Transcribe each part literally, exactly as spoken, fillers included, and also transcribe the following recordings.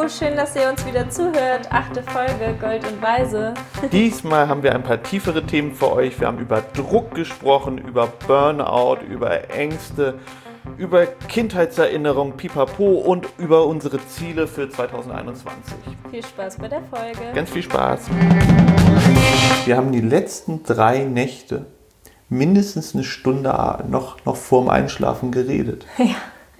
Hallo, schön, dass ihr uns wieder zuhört. Achte Folge, Gold und Weise. Diesmal haben wir ein paar tiefere Themen für euch. Wir haben über Druck gesprochen, über Burnout, über Ängste, über Kindheitserinnerungen, Pipapo und über unsere Ziele für zwanzig einundzwanzig. Viel Spaß bei der Folge. Ganz viel Spaß. Wir haben die letzten drei Nächte mindestens eine Stunde noch, noch vorm Einschlafen geredet. Ja.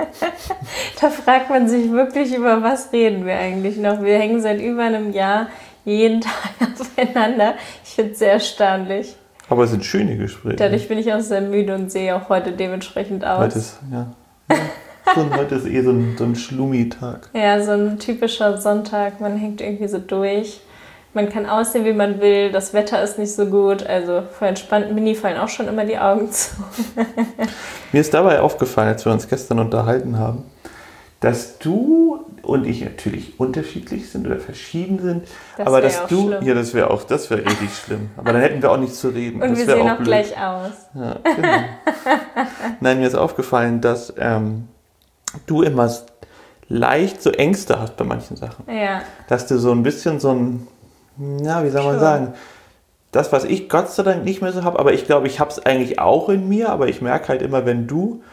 Da fragt man sich wirklich, über was reden wir eigentlich noch. Wir hängen seit über einem Jahr jeden Tag aufeinander. Ich finde es sehr erstaunlich. Aber es sind schöne Gespräche. Dadurch bin ich auch sehr müde und sehe auch heute dementsprechend aus. Heute ist, ja. ja. So, heute ist eh so ein, so ein Schlummi-Tag. Ja, so ein typischer Sonntag. Man hängt irgendwie so durch. Man kann aussehen, wie man will. Das Wetter ist nicht so gut. Also vor entspannten Mini fallen auch schon immer die Augen zu. Mir ist dabei aufgefallen, als wir uns gestern unterhalten haben, dass du und ich natürlich unterschiedlich sind oder verschieden sind. Das aber dass auch du, schlimm. ja, das wäre auch, das wäre richtig schlimm. Aber dann hätten wir auch nicht zu reden. Und das wir sehen auch, auch gleich aus. Ja, genau. Nein, mir ist aufgefallen, dass ähm, du immer leicht so Ängste hast bei manchen Sachen. Ja. Dass du so ein bisschen so ein, na, wie soll man Schon. sagen, das, was ich Gott sei Dank nicht mehr so habe, aber ich glaube, ich habe es eigentlich auch in mir, aber ich merke halt immer, wenn du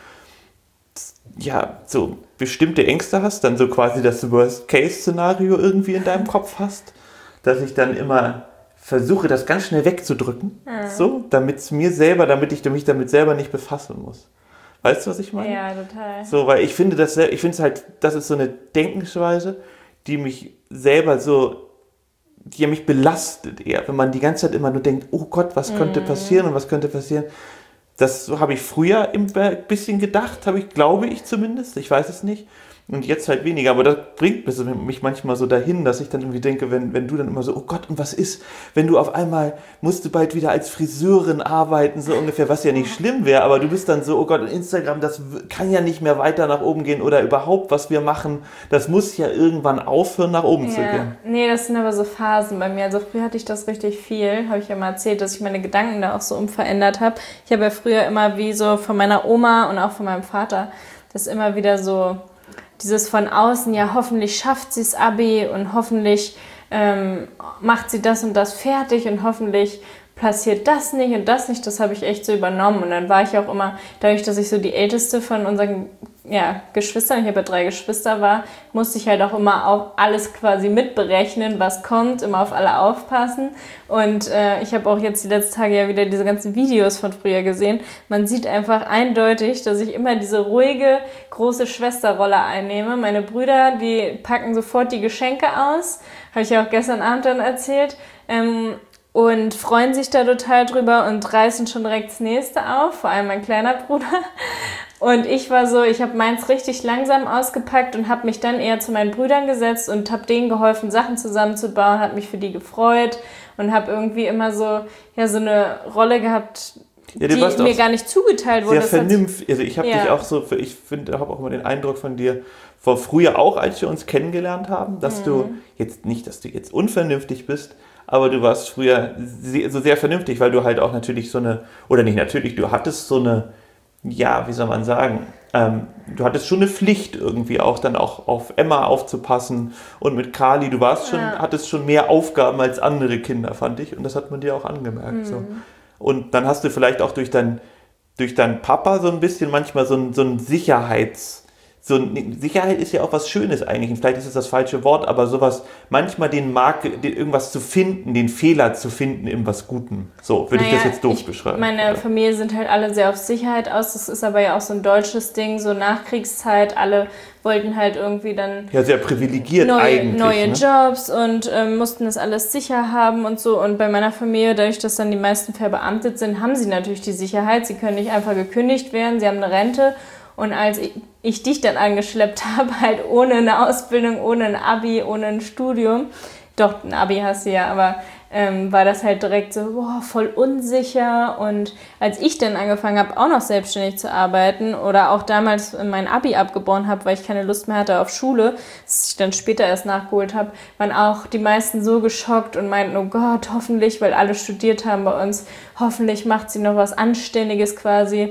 ja so bestimmte Ängste hast, dann so quasi das Worst-Case-Szenario irgendwie in deinem Kopf hast, dass ich dann immer versuche, das ganz schnell wegzudrücken, Mhm. so, damit es mir selber, damit ich mich damit selber nicht befassen muss. Weißt du, was ich meine? Ja, total. So, weil ich finde das, ich finde es halt, das ist so eine Denkensweise, die mich selber so, die mich belastet eher, wenn man die ganze Zeit immer nur denkt, oh Gott, was könnte passieren und was könnte passieren. Das so habe ich früher ein bisschen gedacht, habe ich, glaube ich zumindest, ich weiß es nicht. Und jetzt halt weniger, aber das bringt mich manchmal so dahin, dass ich dann irgendwie denke, wenn, wenn du dann immer so, oh Gott, und was ist, wenn du auf einmal, musst du bald wieder als Friseurin arbeiten, so ungefähr, was ja nicht schlimm wäre, aber du bist dann so, oh Gott, Instagram, das kann ja nicht mehr weiter nach oben gehen oder überhaupt, was wir machen, das muss ja irgendwann aufhören, nach oben Ja. zu gehen. Nee, das sind aber so Phasen bei mir. Also früher hatte ich das richtig viel, habe ich ja mal erzählt, dass ich meine Gedanken da auch so umverändert habe. Ich habe ja früher immer wie so von meiner Oma und auch von meinem Vater das immer wieder so dieses von außen, ja, hoffentlich schafft sie das Abi und hoffentlich ähm, macht sie das und das fertig und hoffentlich passiert das nicht und das nicht, das habe ich echt so übernommen. Und dann war ich auch immer, dadurch, dass ich so die älteste von unseren ja, Geschwistern, ich habe ja drei Geschwister war, musste ich halt auch immer auch alles quasi mitberechnen, was kommt, immer auf alle aufpassen. Und äh, ich habe auch jetzt die letzten Tage ja wieder diese ganzen Videos von früher gesehen. Man sieht einfach eindeutig, dass ich immer diese ruhige, große Schwesterrolle einnehme. Meine Brüder, die packen sofort die Geschenke aus, habe ich ja auch gestern Abend dann erzählt, ähm, und freuen sich da total drüber und reißen schon direkt das nächste auf, vor allem mein kleiner Bruder. Und ich war so, ich habe meins richtig langsam ausgepackt und habe mich dann eher zu meinen Brüdern gesetzt und habe denen geholfen, Sachen zusammenzubauen, habe mich für die gefreut und habe irgendwie immer so, ja, so eine Rolle gehabt, Ja, die mir gar nicht zugeteilt wurde. Sehr vernünftig. Also ich habe ja. dich auch so, ich finde, habe auch immer den Eindruck von dir, von früher auch, als wir uns kennengelernt haben, dass mhm. du jetzt nicht, dass du jetzt unvernünftig bist, aber du warst früher so sehr vernünftig, weil du halt auch natürlich so eine, oder nicht natürlich, du hattest so eine, ja, wie soll man sagen, ähm, du hattest schon eine Pflicht irgendwie auch dann auch auf Emma aufzupassen und mit Kali, du warst schon, ja. hattest schon mehr Aufgaben als andere Kinder, fand ich, und das hat man dir auch angemerkt. Mhm. So. Und dann hast du vielleicht auch durch dein, durch deinen Papa so ein bisschen manchmal so ein, so ein Sicherheits, so ein, Sicherheit ist ja auch was Schönes eigentlich, und vielleicht ist es das falsche Wort, aber sowas, manchmal den Marke, den, irgendwas zu finden, den Fehler zu finden in was Gutem. So, würde naja, ich das jetzt doof ich, beschreiben. Meine ja. Familie sind halt alle sehr auf Sicherheit aus, das ist aber ja auch so ein deutsches Ding, so Nachkriegszeit, alle wollten halt irgendwie dann ja, sehr privilegiert neue, eigentlich, neue ne? Jobs und ähm, mussten das alles sicher haben und so. Und bei meiner Familie, dadurch, dass dann die meisten verbeamtet sind, haben sie natürlich die Sicherheit. Sie können nicht einfach gekündigt werden, sie haben eine Rente. Und als ich, ich dich dann angeschleppt habe, halt ohne eine Ausbildung, ohne ein Abi, ohne ein Studium, doch, ein Abi hast du ja, aber ähm, war das halt direkt so, boah, voll unsicher. Und als ich dann angefangen habe, auch noch selbstständig zu arbeiten oder auch damals mein Abi abgebrochen habe, weil ich keine Lust mehr hatte auf Schule, das ich dann später erst nachgeholt habe, waren auch die meisten so geschockt und meinten, oh Gott, hoffentlich, weil alle studiert haben bei uns, hoffentlich macht sie noch was Anständiges quasi.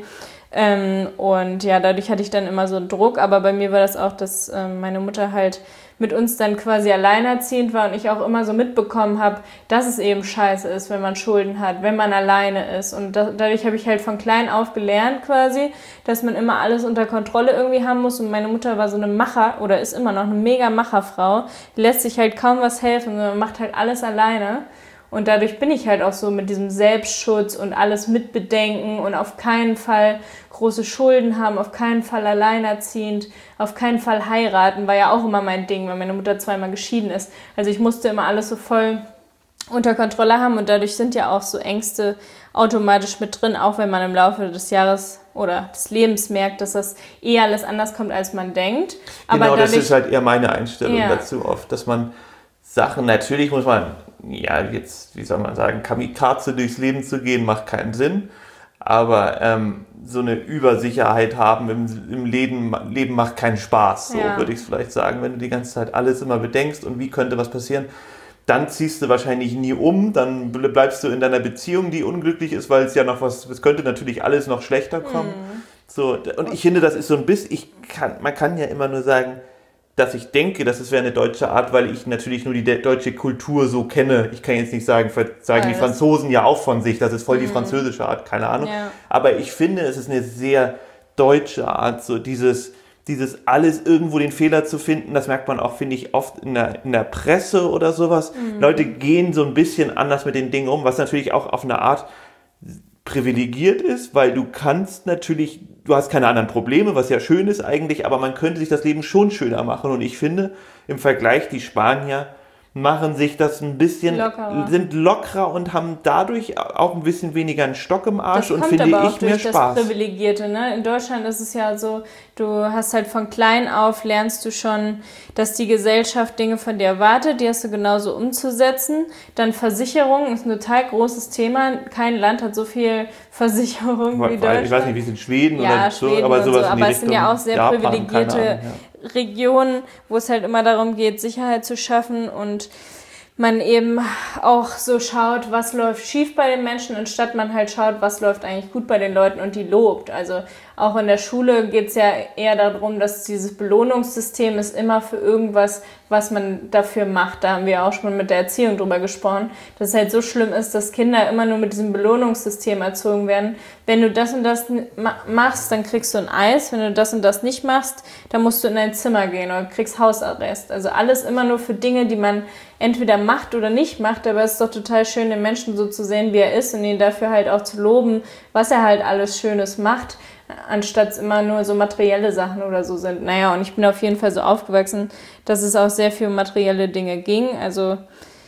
Ähm, und ja, dadurch hatte ich dann immer so einen Druck. Aber bei mir war das auch, dass ähm, meine Mutter halt mit uns dann quasi alleinerziehend war und ich auch immer so mitbekommen habe, dass es eben scheiße ist, wenn man Schulden hat, wenn man alleine ist. Und da, dadurch habe ich halt von klein auf gelernt quasi, dass man immer alles unter Kontrolle irgendwie haben muss. Und meine Mutter war so eine Macher oder ist immer noch eine mega Macherfrau. Die lässt sich halt kaum was helfen, sondern macht halt alles alleine. Und dadurch bin ich halt auch so mit diesem Selbstschutz und alles mitbedenken und auf keinen Fall große Schulden haben, auf keinen Fall alleinerziehend, auf keinen Fall heiraten, war ja auch immer mein Ding, weil meine Mutter zweimal geschieden ist. Also ich musste immer alles so voll unter Kontrolle haben und dadurch sind ja auch so Ängste automatisch mit drin, auch wenn man im Laufe des Jahres oder des Lebens merkt, dass das eh alles anders kommt, als man denkt. Aber genau, dadurch, das ist halt eher meine Einstellung ja. dazu oft, dass man Sachen, natürlich muss man, ja jetzt, wie soll man sagen, Kamikaze durchs Leben zu gehen, macht keinen Sinn, aber ähm, so eine Übersicherheit haben im, im Leben, Leben macht keinen Spaß, so ja. würde ich es vielleicht sagen, wenn du die ganze Zeit alles immer bedenkst und wie könnte was passieren, dann ziehst du wahrscheinlich nie um, dann bleibst du in deiner Beziehung, die unglücklich ist, weil es ja noch was, es könnte natürlich alles noch schlechter kommen. Mhm. So, und ich finde, das ist so ein bisschen, ich kann, man kann ja immer nur sagen, dass ich denke, dass es wäre eine deutsche Art, weil ich natürlich nur die deutsche Kultur so kenne. Ich kann jetzt nicht sagen, sagen die Franzosen ja auch von sich, das ist voll die französische Art, keine Ahnung. Ja. Aber ich finde, es ist eine sehr deutsche Art, so dieses, dieses alles irgendwo den Fehler zu finden. Das merkt man auch, finde ich, oft in der, in der Presse oder sowas. Mhm. Leute gehen so ein bisschen anders mit den Dingen um, was natürlich auch auf eine Art privilegiert ist, weil du kannst natürlich, du hast keine anderen Probleme, was ja schön ist eigentlich, aber man könnte sich das Leben schon schöner machen und ich finde, im Vergleich, die Spanier machen sich das ein bisschen, lockerer. sind lockerer und haben dadurch auch ein bisschen weniger einen Stock im Arsch und finde aber ich auch mehr durch Spaß. Das Privilegierte, ne? In Deutschland ist es ja so, du hast halt von klein auf, lernst du schon, dass die Gesellschaft Dinge von dir erwartet, die hast du genauso umzusetzen. Dann Versicherung ist ein total großes Thema. Kein Land hat so viel Versicherung wie Deutschland. Ich weiß nicht, wie es in Schweden ja, oder Schweden so, aber sowas so, in die aber Richtung es sind ja auch sehr Japan, privilegierte Ahnung, ja. Regionen, wo es halt immer darum geht, Sicherheit zu schaffen und man eben auch so schaut, was läuft schief bei den Menschen, anstatt man halt schaut, was läuft eigentlich gut bei den Leuten und die lobt. Also auch in der Schule geht es ja eher darum, dass dieses Belohnungssystem ist immer für irgendwas, was man dafür macht. Da haben wir auch schon mit der Erziehung drüber gesprochen, dass es halt so schlimm ist, dass Kinder immer nur mit diesem Belohnungssystem erzogen werden. Wenn du das und das machst, dann kriegst du ein Eis. Wenn du das und das nicht machst, dann musst du in dein Zimmer gehen oder kriegst Hausarrest. Also alles immer nur für Dinge, die man entweder macht oder nicht macht, aber es ist doch total schön, den Menschen so zu sehen, wie er ist und ihn dafür halt auch zu loben, was er halt alles Schönes macht, anstatt es immer nur so materielle Sachen oder so sind. Naja, und ich bin auf jeden Fall so aufgewachsen, dass es auch sehr viel um materielle Dinge ging, also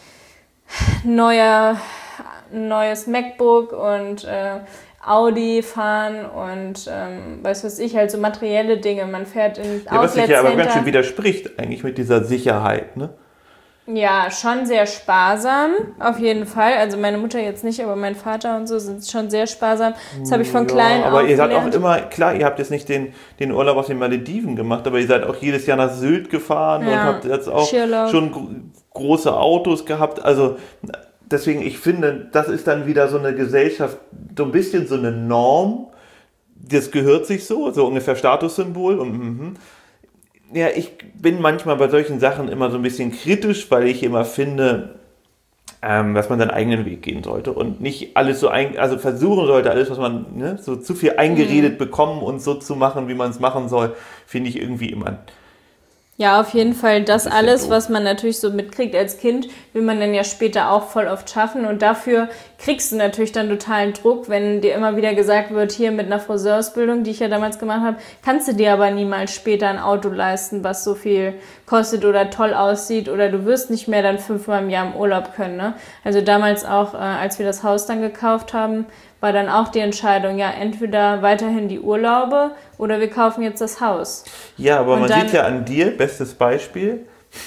neuer, neues MacBook und äh, Audi fahren und ähm, weiß was ich, halt so materielle Dinge, man fährt in ja, was sich ja aber ganz schön widerspricht eigentlich mit dieser Sicherheit, ne? Ja, schon sehr sparsam, auf jeden Fall. Also meine Mutter jetzt nicht, aber mein Vater und so sind schon sehr sparsam. Das habe ich von ja, klein auf aber ihr seid gelernt. auch immer, klar, ihr habt jetzt nicht den, den Urlaub auf den Malediven gemacht, aber ihr seid auch jedes Jahr nach Sylt gefahren ja, und habt jetzt auch Schirlauf. schon gro- große Autos gehabt. Also deswegen, ich finde, das ist dann wieder so eine Gesellschaft, so ein bisschen so eine Norm. Das gehört sich so, so ungefähr Statussymbol und mhm. Ja, ich bin manchmal bei solchen Sachen immer so ein bisschen kritisch, weil ich immer finde, ähm, dass man seinen eigenen Weg gehen sollte und nicht alles so, ein, also versuchen sollte, alles, was man ne, so zu viel eingeredet mhm. bekommen und so zu machen, wie man es machen soll, finde ich irgendwie immer. Ja, auf jeden Fall das alles, was man natürlich so mitkriegt als Kind, will man dann ja später auch voll oft schaffen und dafür kriegst du natürlich dann totalen Druck, wenn dir immer wieder gesagt wird, hier mit einer Friseursbildung, die ich ja damals gemacht habe, kannst du dir aber niemals später ein Auto leisten, was so viel kostet oder toll aussieht oder du wirst nicht mehr dann fünfmal im Jahr im Urlaub können. Ne? Also damals auch, äh, als wir das Haus dann gekauft haben, war dann auch die Entscheidung, ja, entweder weiterhin die Urlaube oder wir kaufen jetzt das Haus. Ja, aber und man dann, sieht ja an dir, bestes Beispiel,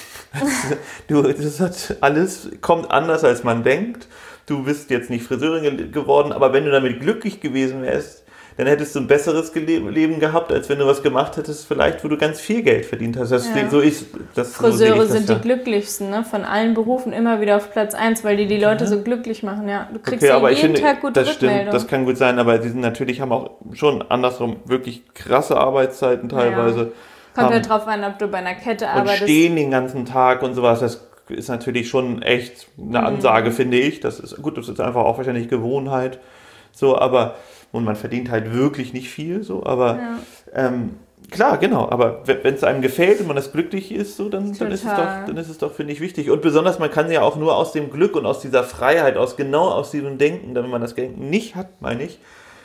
du, das hat alles kommt anders, als man denkt. Du bist jetzt nicht Friseurin geworden, aber wenn du damit glücklich gewesen wärst, dann hättest du ein besseres Gele- Leben gehabt, als wenn du was gemacht hättest, vielleicht, wo du ganz viel Geld verdient hast. Das, Ja. so ist, das, Friseure so das, sind ja. die glücklichsten, ne? Von allen Berufen immer wieder auf Platz eins, weil die die Leute ja. so glücklich machen. Ja, du kriegst okay, ja aber jeden ich finde, Tag gute das Rückmeldung. Stimmt, das kann gut sein, aber die sind natürlich, haben auch schon andersrum wirklich krasse Arbeitszeiten teilweise. Ja. Kommt ja drauf an, ob du bei einer Kette und arbeitest. Und stehen den ganzen Tag und sowas, das ist natürlich schon echt eine Ansage, mhm. finde ich. Das ist gut, das ist einfach auch wahrscheinlich Gewohnheit. So, aber, und man verdient halt wirklich nicht viel, so, aber ja. ähm, klar, genau, aber wenn es einem gefällt und man das glücklich ist, so, dann, dann ist es doch, dann ist es doch, finde ich, wichtig. Und besonders, man kann ja auch nur aus dem Glück und aus dieser Freiheit, aus genau aus diesem Denken, wenn man das Denken nicht hat, meine ich,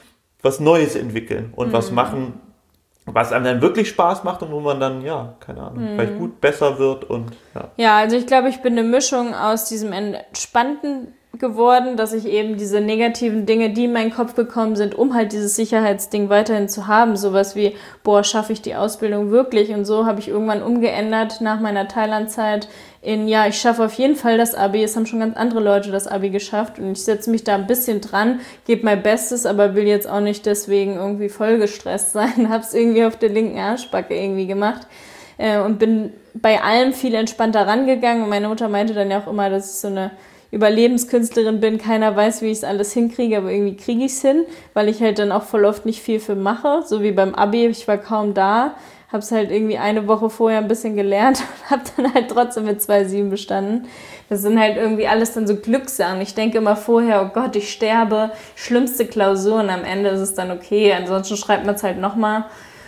was Neues entwickeln und mhm. was machen, was einem dann wirklich Spaß macht und wo man dann, ja, keine Ahnung, mhm. vielleicht gut besser wird und ja. Ja, also ich glaube, ich bin eine Mischung aus diesem entspannten geworden, dass ich eben diese negativen Dinge, die in meinen Kopf gekommen sind, um halt dieses Sicherheitsding weiterhin zu haben, sowas wie, boah, schaffe ich die Ausbildung wirklich? Und so habe ich irgendwann umgeändert nach meiner Thailand-Zeit in, ja, ich schaffe auf jeden Fall das Abi. Es haben schon ganz andere Leute das Abi geschafft und ich setze mich da ein bisschen dran, gebe mein Bestes, aber will jetzt auch nicht deswegen irgendwie voll gestresst sein, habe es irgendwie auf der linken Arschbacke irgendwie gemacht äh, und bin bei allem viel entspannter rangegangen und meine Mutter meinte dann ja auch immer, dass ich so eine Überlebenskünstlerin bin, keiner weiß, wie ich es alles hinkriege, aber irgendwie kriege ich es hin, weil ich halt dann auch voll oft nicht viel für mache, so wie beim Abi, ich war kaum da, habe es halt irgendwie eine Woche vorher ein bisschen gelernt und habe dann halt trotzdem mit zwei Komma sieben bestanden. Das sind halt irgendwie alles dann so Glückssachen. Ich denke immer vorher, oh Gott, ich sterbe, schlimmste Klausur und am Ende ist es dann okay, ansonsten schreibt man es halt nochmal.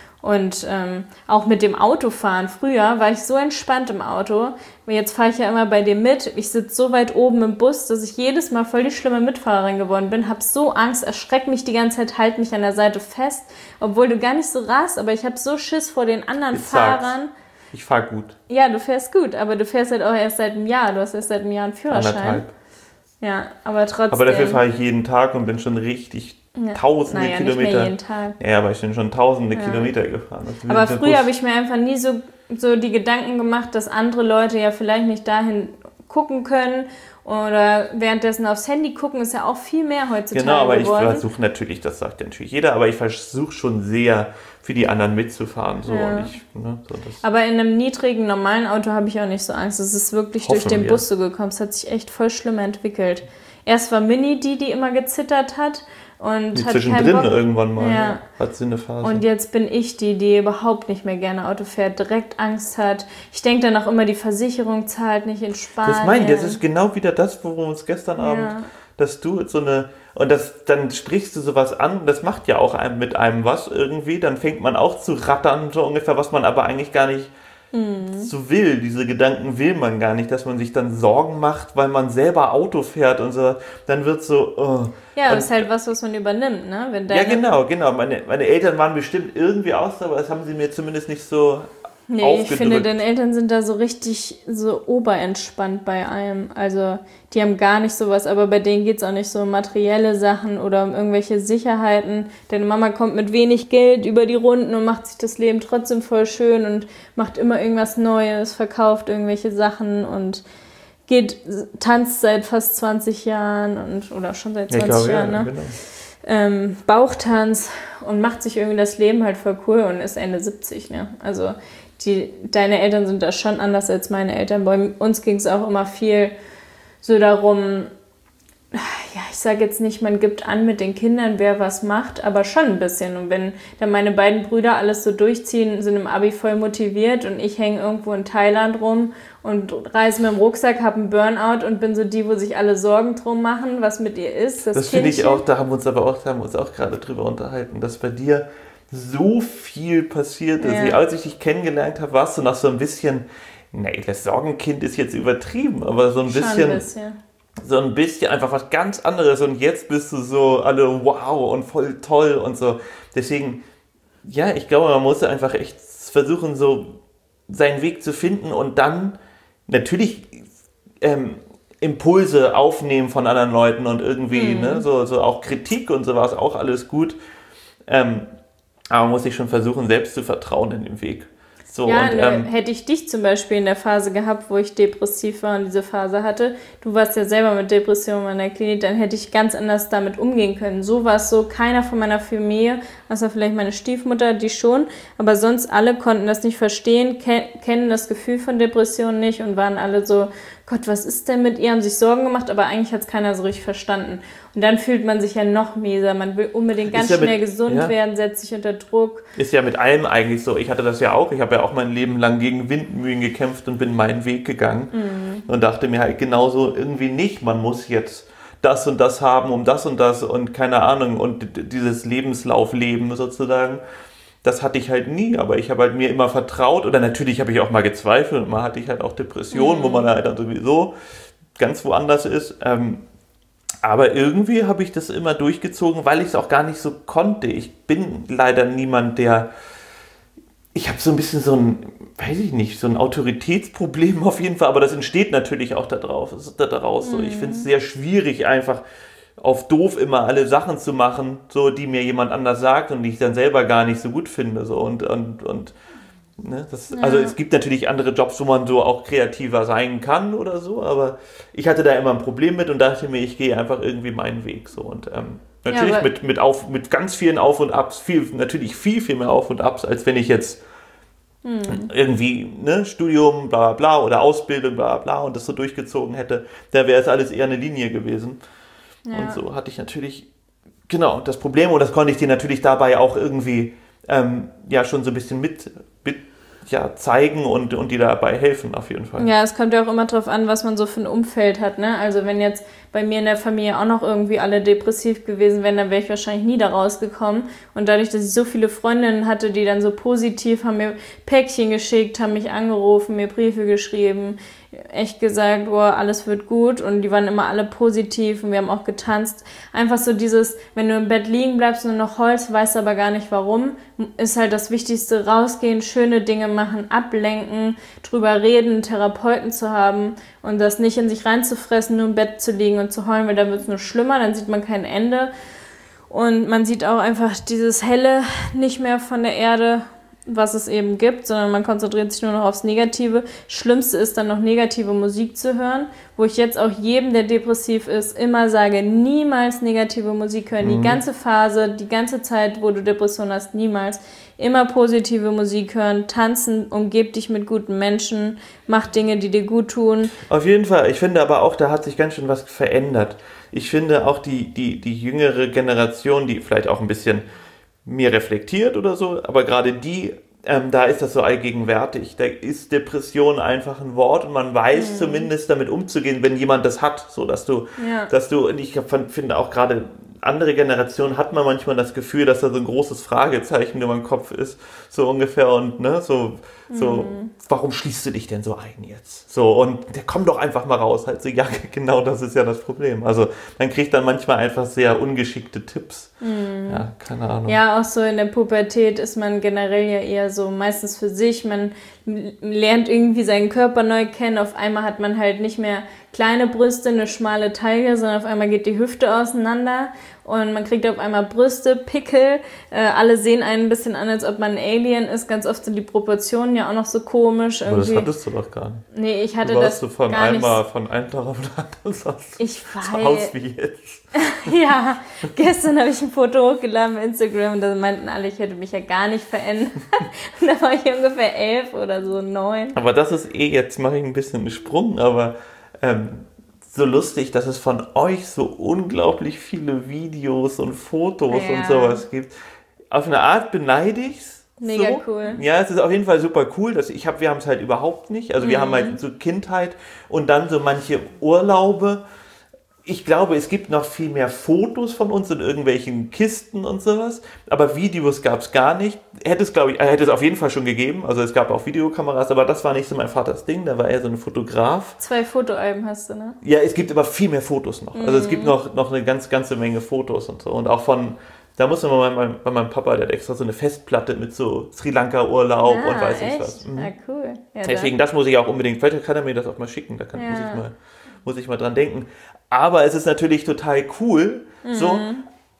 Und ähm, auch mit dem Autofahren. Früher war ich so entspannt im Auto. Jetzt fahre ich ja immer bei dir mit. Ich sitze so weit oben im Bus, dass ich jedes Mal voll die schlimme Mitfahrerin geworden bin. Hab so Angst, erschreckt mich die ganze Zeit, halt mich an der Seite fest. Obwohl du gar nicht so rast, aber ich habe so Schiss vor den anderen ich Fahrern. Sag's. Ich fahre gut. Ja, du fährst gut, aber du fährst halt auch erst seit einem Jahr. Du hast erst seit einem Jahr einen Führerschein. Anderthalb. Ja, aber trotzdem. Aber dafür fahre ich jeden Tag und bin schon richtig ja. tausende naja, Kilometer. Nicht mehr jeden Tag. Ja, aber ich bin schon tausende ja. Kilometer gefahren. Aber früher habe ich mir einfach nie so, so die Gedanken gemacht, dass andere Leute ja vielleicht nicht dahin gucken können oder währenddessen aufs Handy gucken, ist ja auch viel mehr heutzutage Genau, aber geworden. Ich versuche natürlich, das sagt ja natürlich jeder, aber ich versuche schon sehr für die anderen mitzufahren. So. Ja. Und ich, ne, so das aber in einem niedrigen, normalen Auto habe ich auch nicht so Angst. Es ist wirklich durch den wir. Bus so gekommen. Es hat sich echt voll schlimm entwickelt. Erst war Mini die, die immer gezittert hat. Und die hat zwischendrin Bock. irgendwann mal, ja. hat sie eine Phase. Und jetzt bin ich die, die überhaupt nicht mehr gerne Auto fährt, direkt Angst hat. Ich denke dann auch immer, die Versicherung zahlt nicht in Spanien. Das meine ich, das ist genau wieder das, worum wir uns gestern ja. Abend, dass du so eine, und das, dann sprichst du sowas an, das macht ja auch einem, mit einem was irgendwie, dann fängt man auch zu rattern, so ungefähr, was man aber eigentlich gar nicht mhm. so will. Diese Gedanken will man gar nicht, dass man sich dann Sorgen macht, weil man selber Auto fährt und so, dann wird so, oh. Ja, und, das ist halt was, was man übernimmt, ne? Wenn ja, genau, genau. Meine, meine Eltern waren bestimmt irgendwie auch so, aber das haben sie mir zumindest nicht so nee, aufgedrückt. Ich finde, deine Eltern sind da so richtig so oberentspannt bei allem. Also, die haben gar nicht sowas, aber bei denen geht es auch nicht so um materielle Sachen oder um irgendwelche Sicherheiten. Deine Mama kommt mit wenig Geld über die Runden und macht sich das Leben trotzdem voll schön und macht immer irgendwas Neues, verkauft irgendwelche Sachen und geht, tanzt seit fast zwanzig Jahren und oder schon seit zwanzig glaube, Jahren, ja, ne? Genau. Ähm, Bauchtanz und macht sich irgendwie das Leben halt voll cool und ist Ende siebzig, ne? Also die, deine Eltern sind da schon anders als meine Eltern. Bei uns ging es auch immer viel so darum, ja, ich sage jetzt nicht, man gibt an mit den Kindern, wer was macht, aber schon ein bisschen. Und wenn dann meine beiden Brüder alles so durchziehen, sind im Abi voll motiviert und ich hänge irgendwo in Thailand rum und reise mit dem Rucksack, habe einen Burnout und bin so die, wo sich alle Sorgen drum machen, was mit ihr ist. Das, das finde ich auch, da haben wir uns aber auch, da haben wir uns auch gerade drüber unterhalten, dass bei dir so viel passiert ist. Ja. Als ich dich kennengelernt habe, warst du noch so ein bisschen, nee, das Sorgenkind ist jetzt übertrieben, aber so ein bisschen... Schon ein bisschen. So ein bisschen einfach was ganz anderes und jetzt bist du so alle wow und voll toll und so. Deswegen, ja, ich glaube, man muss einfach echt versuchen, so seinen Weg zu finden und dann natürlich ähm, Impulse aufnehmen von anderen Leuten und irgendwie, mhm. ne, so, so auch Kritik und sowas, auch alles gut. Ähm, aber man muss sich schon versuchen, selbst zu vertrauen in dem Weg. So, ja, und, ne, ähm, hätte ich dich zum Beispiel in der Phase gehabt, wo ich depressiv war und diese Phase hatte, du warst ja selber mit Depressionen in der Klinik, dann hätte ich ganz anders damit umgehen können. So war es so, keiner von meiner Familie, außer vielleicht meine Stiefmutter, die schon, aber sonst alle konnten das nicht verstehen, ke- kennen das Gefühl von Depressionen nicht und waren alle so, Gott, was ist denn mit ihr? Haben sich Sorgen gemacht, aber eigentlich hat es keiner so richtig verstanden. Und dann fühlt man sich ja noch mieser. Man will unbedingt ganz ja schnell mit, gesund ja. werden, setzt sich unter Druck. Ist ja mit allem eigentlich so. Ich hatte das ja auch. Ich habe ja auch mein Leben lang gegen Windmühlen gekämpft und bin meinen Weg gegangen. Mhm. Und dachte mir halt genauso irgendwie nicht, man muss jetzt das und das haben, um das und das und keine Ahnung und dieses Lebenslaufleben sozusagen. Das hatte ich halt nie, aber ich habe halt mir immer vertraut oder natürlich habe ich auch mal gezweifelt und mal hatte ich halt auch Depressionen, mhm. wo man halt dann sowieso ganz woanders ist. Ähm, aber irgendwie habe ich das immer durchgezogen, weil ich es auch gar nicht so konnte. Ich bin leider niemand, der... Ich habe so ein bisschen so ein, weiß ich nicht, so ein Autoritätsproblem auf jeden Fall, aber das entsteht natürlich auch da drauf, da daraus. So. Ich finde es sehr schwierig, einfach auf doof immer alle Sachen zu machen, so die mir jemand anders sagt und die ich dann selber gar nicht so gut finde. So. Und, und, und ne, das, ja. Also es gibt natürlich andere Jobs, wo man so auch kreativer sein kann oder so, aber ich hatte da immer ein Problem mit und dachte mir, ich gehe einfach irgendwie meinen Weg. So. Und ähm, natürlich ja, mit, mit, auf, mit ganz vielen Auf und Abs, viel, natürlich viel, viel mehr Auf und Abs, als wenn ich jetzt hm. irgendwie ne, Studium, bla bla bla oder Ausbildung, bla bla bla und das so durchgezogen hätte. Da wäre es alles eher eine Linie gewesen. Ja. Und so hatte ich natürlich, genau, das Problem und das konnte ich dir natürlich dabei auch irgendwie ähm, ja schon so ein bisschen mit, mit ja, zeigen und, und dir dabei helfen auf jeden Fall. Ja, es kommt ja auch immer drauf an, was man so für ein Umfeld hat, ne? Also wenn jetzt bei mir in der Familie auch noch irgendwie alle depressiv gewesen wären, dann wäre ich wahrscheinlich nie da rausgekommen. Und dadurch, dass ich so viele Freundinnen hatte, die dann so positiv, haben mir Päckchen geschickt, haben mich angerufen, mir Briefe geschrieben, echt gesagt, boah, alles wird gut und die waren immer alle positiv und wir haben auch getanzt. Einfach so dieses, wenn du im Bett liegen bleibst und nur noch heulst, weißt aber gar nicht warum, ist halt das Wichtigste, rausgehen, schöne Dinge machen, ablenken, drüber reden, einen Therapeuten zu haben und das nicht in sich reinzufressen, nur im Bett zu liegen und zu heulen, weil dann wird es nur schlimmer, dann sieht man kein Ende und man sieht auch einfach dieses Helle nicht mehr von der Erde, was es eben gibt, sondern man konzentriert sich nur noch aufs Negative. Schlimmste ist dann noch negative Musik zu hören, wo ich jetzt auch jedem, der depressiv ist, immer sage, niemals negative Musik hören. Mhm. Die ganze Phase, die ganze Zeit, wo du Depression hast, niemals. Immer positive Musik hören, tanzen, umgib dich mit guten Menschen, mach Dinge, die dir gut tun. Auf jeden Fall. Ich finde aber auch, da hat sich ganz schön was verändert. Ich finde auch die, die, die jüngere Generation, die vielleicht auch ein bisschen mehr reflektiert oder so, aber gerade die, ähm, da ist das so allgegenwärtig. Da ist Depression einfach ein Wort und man weiß mhm. zumindest damit umzugehen, wenn jemand das hat, so dass du, ja. dass du, und ich finde auch gerade andere Generationen hat man manchmal das Gefühl, dass da so ein großes Fragezeichen über dem Kopf ist, so ungefähr und ne, so, so, mhm. warum schließt du dich denn so ein jetzt? So, und der komm doch einfach mal raus, halt so, ja, genau das ist ja das Problem. Also, man kriegt dann manchmal einfach sehr ungeschickte Tipps. Mhm. Ja, keine Ahnung. Ja, auch so in der Pubertät ist man generell ja eher so meistens für sich, man lernt irgendwie seinen Körper neu kennen, auf einmal hat man halt nicht mehr kleine Brüste, eine schmale Taille, sondern auf einmal geht die Hüfte auseinander und man kriegt auf einmal Brüste, Pickel, äh, alle sehen einen ein bisschen an, als ob man ein Alien ist, ganz oft sind die Proportionen ja auch noch so komisch. Aber das hattest du doch gar nicht. Nee, ich hatte du das du von gar einmal, nicht. Von einem Tag auf den anderen sahst ich so aus wie jetzt. Ja, gestern habe ich ein Foto hochgeladen bei Instagram und da meinten alle, ich hätte mich ja gar nicht verändert. Und da war ich ungefähr elf oder so, neun. Aber das ist eh, jetzt mache ich ein bisschen einen Sprung, aber ähm, so lustig, dass es von euch so unglaublich viele Videos und Fotos ja. und sowas gibt. Auf eine Art beneide ich's. Mega so. cool. Ja, es ist auf jeden Fall super cool. Dass ich hab, wir haben es halt überhaupt nicht. Also wir mhm. haben halt so Kindheit und dann so manche Urlaube. Ich glaube, es gibt noch viel mehr Fotos von uns in irgendwelchen Kisten und sowas, aber Videos gab es gar nicht. Hätte es, glaube ich, hätte es auf jeden Fall schon gegeben. Also es gab auch Videokameras, aber das war nicht so mein Vaters Ding. Da war er so ein Fotograf. Zwei Fotoalben hast du, ne? Ja, es gibt aber viel mehr Fotos noch. Mhm. Also es gibt noch, noch eine ganz, ganze Menge Fotos und so. Und auch von, da muss man bei meinem, bei meinem Papa, der hat extra so eine Festplatte mit so Sri Lanka Urlaub ah, und weiß echt? nicht was. Mhm. Ah, cool. Ja, deswegen, das muss ich auch unbedingt, vielleicht kann er mir das auch mal schicken, da kann, ja. muss ich mal, muss ich mal dran denken. Aber es ist natürlich total cool, mhm. so,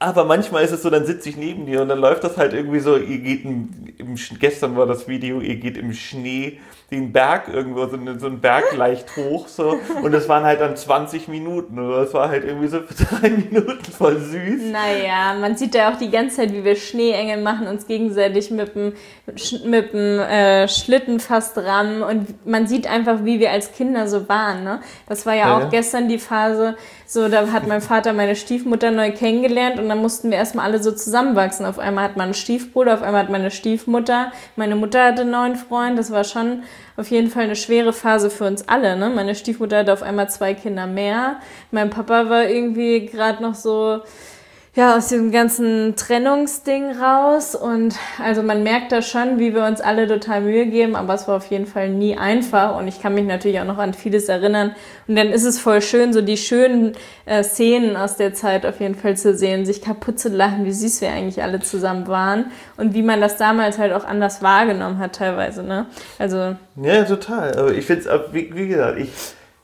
Aber manchmal ist es so, dann sitze ich neben dir und dann läuft das halt irgendwie so, ihr geht im, im, gestern war das Video, ihr geht im Schnee den Berg irgendwo, so, eine, so einen Berg leicht hoch so und das waren halt dann zwanzig Minuten oder das war halt irgendwie so drei Minuten voll süß. Naja, man sieht ja auch die ganze Zeit, wie wir Schneeengel machen, uns gegenseitig mit dem, mit dem äh, Schlitten fast rammen und man sieht einfach, wie wir als Kinder so waren, ne? Das war ja, ja auch ja. gestern die Phase, so da hat mein Vater meine Stiefmutter neu kennengelernt und dann mussten wir erstmal alle so zusammenwachsen. Auf einmal hat man einen Stiefbruder, auf einmal hat meine Stiefmutter, meine Mutter hatte einen neuen Freund. Das war schon auf jeden Fall eine schwere Phase für uns alle. Ne? Meine Stiefmutter hatte auf einmal zwei Kinder mehr. Mein Papa war irgendwie gerade noch so ja, aus diesem ganzen Trennungsding raus und also man merkt da schon, wie wir uns alle total Mühe geben, aber es war auf jeden Fall nie einfach und ich kann mich natürlich auch noch an vieles erinnern und dann ist es voll schön, so die schönen äh, Szenen aus der Zeit auf jeden Fall zu sehen, sich kaputt zu lachen, wie süß wir eigentlich alle zusammen waren und wie man das damals halt auch anders wahrgenommen hat teilweise, ne? Also ja, total, aber ich finde es, wie, wie gesagt, ich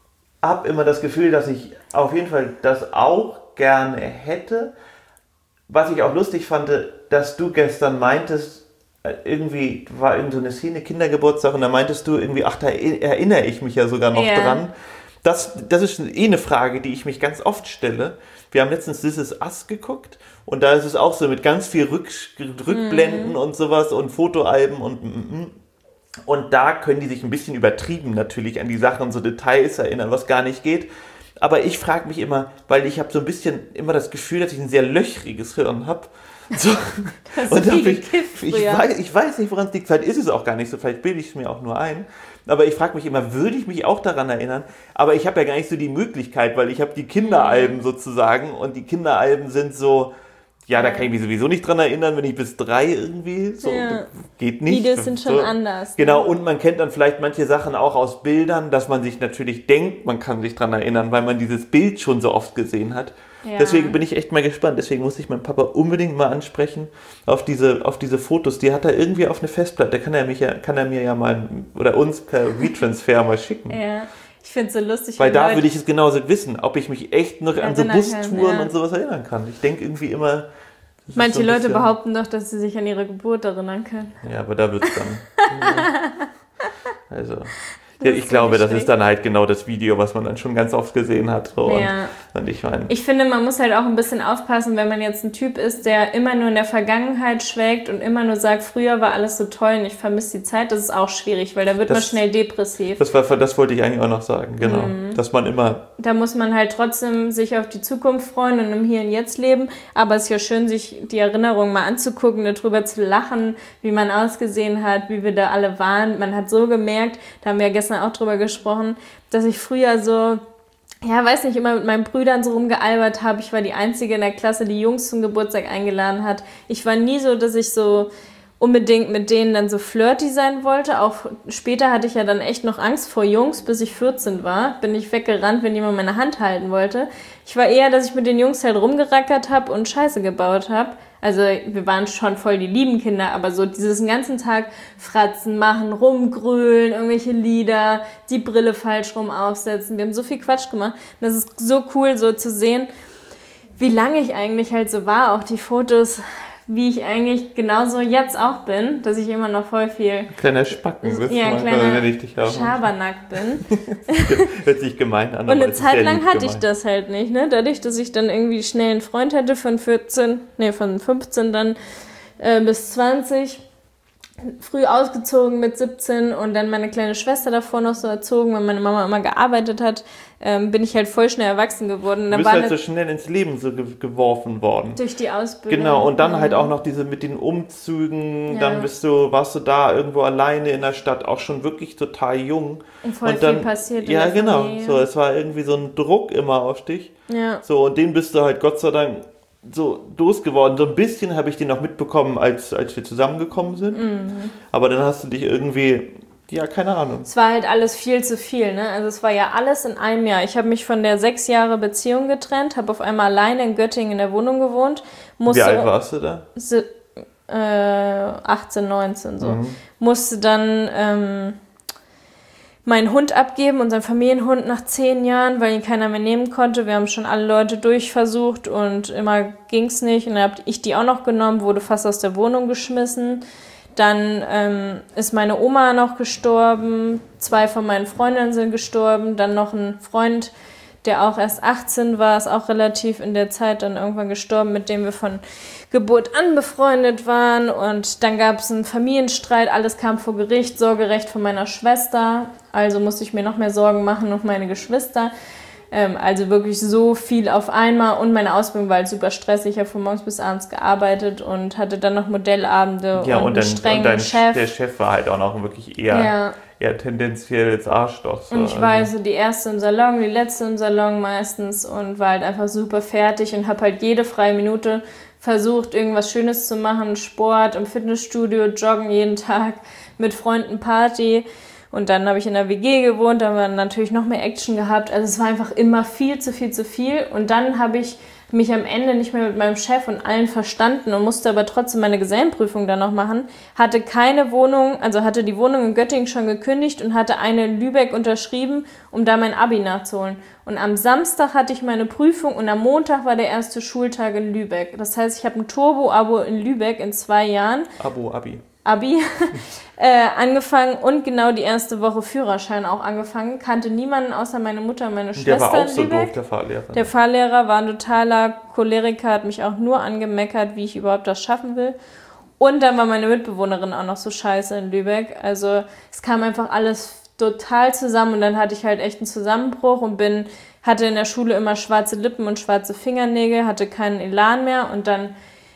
habe immer das Gefühl, dass ich auf jeden Fall das auch gerne hätte. Was ich auch lustig fand, dass du gestern meintest, irgendwie war irgend so eine Szene, Kindergeburtstag, und da meintest du irgendwie, ach, da erinnere ich mich ja sogar noch yeah. dran. Das, das ist eh eine Frage, die ich mich ganz oft stelle. Wir haben letztens This Is Us geguckt und da ist es auch so mit ganz viel Rück, Rückblenden mm. und sowas und Fotoalben und mm, und da können die sich ein bisschen übertrieben natürlich an die Sachen, so Details erinnern, was gar nicht geht. Aber ich frage mich immer, weil ich habe so ein bisschen immer das Gefühl, dass ich ein sehr löchriges Hirn habe. So. Und so ich, ich, weiß, ich weiß nicht, woran es liegt. Vielleicht ist es auch gar nicht so, vielleicht bilde ich es mir auch nur ein. Aber ich frage mich immer, würde ich mich auch daran erinnern? Aber ich habe ja gar nicht so die Möglichkeit, weil ich habe die Kinderalben sozusagen und die Kinderalben sind so, ja, da kann ich mich sowieso nicht dran erinnern, wenn ich bis drei irgendwie, so, ja. geht nicht. Videos sind schon so. anders. Genau, ne? Und man kennt dann vielleicht manche Sachen auch aus Bildern, dass man sich natürlich denkt, man kann sich dran erinnern, weil man dieses Bild schon so oft gesehen hat. Ja. Deswegen bin ich echt mal gespannt, deswegen muss ich meinen Papa unbedingt mal ansprechen auf diese, auf diese Fotos, die hat er irgendwie auf eine Festplatte, kann er, mich ja, kann er mir ja mal, oder uns per WeTransfer mal schicken. Ja. Ich finde es so lustig. Weil da Leute würde ich es genauso wissen, ob ich mich echt noch an so Bustouren kann, ja. und sowas erinnern kann. Ich denke irgendwie immer... Manche so Leute behaupten doch, dass sie sich an ihre Geburt erinnern können. Ja, aber da wird es dann... also... Ja, ich glaube, das ist dann halt genau das Video, was man dann schon ganz oft gesehen hat. So. Ja. Und, und ich meine... Ich finde, man muss halt auch ein bisschen aufpassen, wenn man jetzt ein Typ ist, der immer nur in der Vergangenheit schwelgt und immer nur sagt, früher war alles so toll und ich vermisse die Zeit. Das ist auch schwierig, weil da wird das, man schnell depressiv. Das, war, das wollte ich eigentlich auch noch sagen, genau. Mhm. Dass man immer... Da muss man halt trotzdem sich auf die Zukunft freuen und im Hier und Jetzt leben. Aber es ist ja schön, sich die Erinnerungen mal anzugucken, darüber zu lachen, wie man ausgesehen hat, wie wir da alle waren. Man hat so gemerkt, da haben wir ja gestern auch drüber gesprochen, dass ich früher so, ja, weiß nicht, immer mit meinen Brüdern so rumgealbert habe. Ich war die Einzige in der Klasse, die Jungs zum Geburtstag eingeladen hat. Ich war nie so, dass ich so unbedingt mit denen dann so flirty sein wollte. Auch später hatte ich ja dann echt noch Angst vor Jungs, bis ich vierzehn war. Bin ich weggerannt, wenn jemand meine Hand halten wollte. Ich war eher, dass ich mit den Jungs halt rumgerackert habe und Scheiße gebaut habe. Also wir waren schon voll die lieben Kinder, aber so dieses ganzen Tag Fratzen machen, rumgrölen, irgendwelche Lieder, die Brille falsch rum aufsetzen. Wir haben so viel Quatsch gemacht. Das ist so cool, so zu sehen, wie lange ich eigentlich halt so war. Auch die Fotos, wie ich eigentlich genauso jetzt auch bin, dass ich immer noch voll viel... Kleiner Spacken bist, ja, manchmal, kleiner wenn ich dich auch Schabernack bin. Hört sich gemein an, und eine Zeit lang hatte ich das halt nicht, ne? Dadurch, dass ich dann irgendwie schnell einen Freund hatte von vierzehn, nee, von fünfzehn dann äh, bis zwanzig, früh ausgezogen mit siebzehn und dann meine kleine Schwester davor noch so erzogen, weil meine Mama immer gearbeitet hat, ähm, bin ich halt voll schnell erwachsen geworden. Du bist halt so schnell ins Leben so ge- geworfen worden. Durch die Ausbildung. Genau, und dann mhm. halt auch noch diese mit den Umzügen, ja. dann bist du, warst du da irgendwo alleine in der Stadt, auch schon wirklich total jung. Und voll und dann, viel passiert in ja, der genau, Familie. so, es war irgendwie so ein Druck immer auf dich. Ja. So, und den bist du halt Gott sei Dank so losgeworden. So ein bisschen habe ich den noch mitbekommen, als, als wir zusammengekommen sind. Mhm. Aber dann hast du dich irgendwie, ja, keine Ahnung. Es war halt alles viel zu viel, ne? Also es war ja alles in einem Jahr. Ich habe mich von der sechs Jahre Beziehung getrennt, habe auf einmal alleine in Göttingen in der Wohnung gewohnt. Musste, Wie alt warst du da? So, äh, achtzehn, neunzehn so. Mhm. Musste dann... Ähm, meinen Hund abgeben, unseren Familienhund nach zehn Jahren, weil ihn keiner mehr nehmen konnte. Wir haben schon alle Leute durchversucht und immer ging es nicht. Und dann habe ich die auch noch genommen, wurde fast aus der Wohnung geschmissen. Dann ähm, ist meine Oma noch gestorben, zwei von meinen Freundinnen sind gestorben, dann noch ein Freund, der auch erst achtzehn war, ist auch relativ in der Zeit dann irgendwann gestorben, mit dem wir von Geburt an befreundet waren. Und dann gab es einen Familienstreit, alles kam vor Gericht, Sorgerecht von meiner Schwester. Also musste ich mir noch mehr Sorgen machen um meine Geschwister. Ähm, also wirklich so viel auf einmal. Und meine Ausbildung war halt super stressig. Ich habe von morgens bis abends gearbeitet und hatte dann noch Modellabende ja, und, und, dann, einen strengen und dein, Chef. Der Chef war halt auch noch wirklich eher... Ja. Ja, tendenziell als Arschloch. So. Und ich war so die erste im Salon, die letzte im Salon meistens und war halt einfach super fertig und habe halt jede freie Minute versucht, irgendwas Schönes zu machen, Sport, im Fitnessstudio, joggen jeden Tag, mit Freunden Party. Und dann habe ich in der W G gewohnt, da haben wir natürlich noch mehr Action gehabt. Also es war einfach immer viel zu viel zu viel. Und dann habe ich mich am Ende nicht mehr mit meinem Chef und allen verstanden und musste aber trotzdem meine Gesellenprüfung dann noch machen. Hatte keine Wohnung, also hatte die Wohnung in Göttingen schon gekündigt und hatte eine in Lübeck unterschrieben, um da mein Abi nachzuholen. Und am Samstag hatte ich meine Prüfung und am Montag war der erste Schultag in Lübeck. Das heißt, ich habe ein Turbo-Abo in Lübeck in zwei Jahren. Abo, Abi. Abi äh, angefangen und genau die erste Woche Führerschein auch angefangen. Kannte niemanden außer meine Mutter und meine Schwester. Der war auch in so Lübeck. doof, der Fahrlehrer. Der Fahrlehrer war ein totaler Choleriker, hat mich auch nur angemeckert, wie ich überhaupt das schaffen will. Und dann war meine Mitbewohnerin auch noch so scheiße in Lübeck. Also es kam einfach alles total zusammen und dann hatte ich halt echt einen Zusammenbruch und bin, hatte in der Schule immer schwarze Lippen und schwarze Fingernägel, hatte keinen Elan mehr und dann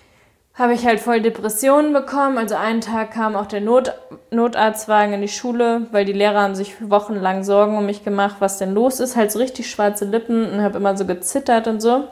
habe ich halt voll Depressionen bekommen. Also einen Tag kam auch der Not, Notarztwagen in die Schule, weil die Lehrer haben sich wochenlang Sorgen um mich gemacht, was denn los ist. Halt so richtig schwarze Lippen und habe immer so gezittert und so.